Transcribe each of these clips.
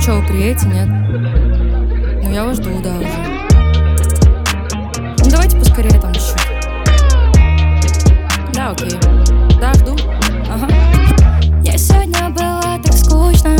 чё, вы приедете, нет? Ну я вас жду, да, уже. Ну давайте поскорее там еще. Да, окей. Да, жду. Ага. Я сегодня была так скучно.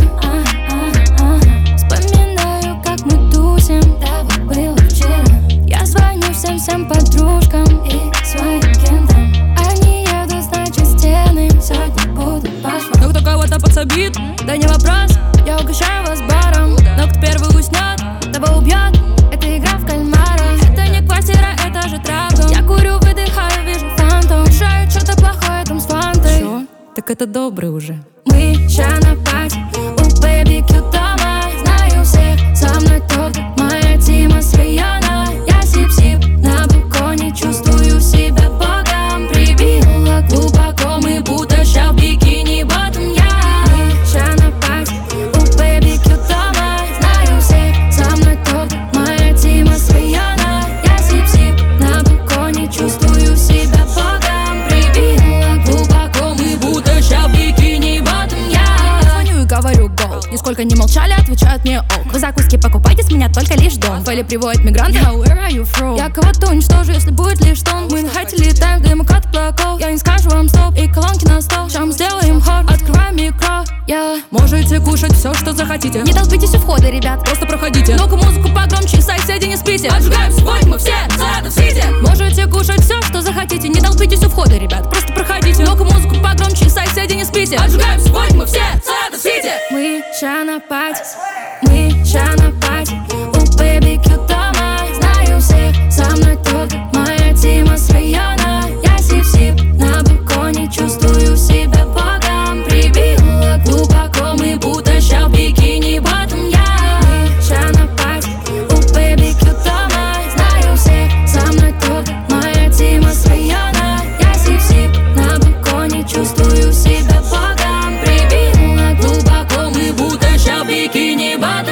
Вспоминаю, как мы тусим. Да, вот было вчера. Я звоню всем подружкам и своим кентам. Они едут, значит, стены сегодня будут пошла. Ну кто кого-то подсобит, да не вопрос. Я угощаю вас баром, но кто первый уснет, того убьет. Это игра в кальмара. Это не квартира, это же трапдом. Я курю, выдыхаю, вижу фантом. Решаю что-то плохое там с фантой. Чё? Так это добрый уже. Мы ща на пати у Baby Q дома. Знаю всех, со мной только моя Тима с района. Я сип-сип на балконе, чувствую себя богом. Прибила глубоко, мы будто ща в бикини ботом. Мы ща на пати у Baby Q дома. Знаю всех, со мной только моя Тима с района. Я сип-сип на балконе, чувствую себя богом. Прибила глубоко, мы будто ща в бикини ботом. Звоню и говорю гол. Нисколько не молчали, отвечают мне ок. Вы закуски покупайте, с меня только лишь дом. Фэли приводит мигранты. Yeah, where are you from? Я кого-то уничтожу, если будет лишь тон. Мы на хайте летаем, дымок от облаков. Я не скажу вам стоп, и колонки на стол. Ща мы сделаем хор, открываем микро. Можете кушать все, что захотите. Не толпитесь у входа, ребят, Просто проходите. ну-ка музыку погромче, соседи не спите. Отжигаем сегодня мы все Саратов-Сити. Можете кушать все, что захотите. Не толпитесь у входа, ребят, просто проходите. Ну-ка музыку погромче, соседи не спите. Отжигаем сегодня мы все Саратов-Сити. Мы ща на пати, мы ща на пати у Baby Q дома. Знаю всех, со мной только моя Тима с района. Я сип-сип на балконе, чувствую себя богом. Прибила глубоко, мы будто ща в бикини ботом. Мы ща на пати у Baby Q дома. Знаю всех, со мной только моя Тима с района. Я сип-сип на балконе, чувствую себя богом. Прибила глубоко, мы будто ща в бикини ботом.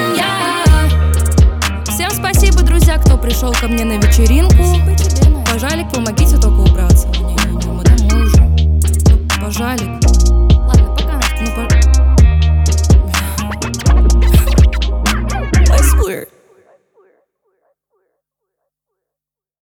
Всем спасибо, друзья, кто пришел ко мне на вечеринку. Пожалик, помогите только убраться. Не, мы домой уже. Пожалик.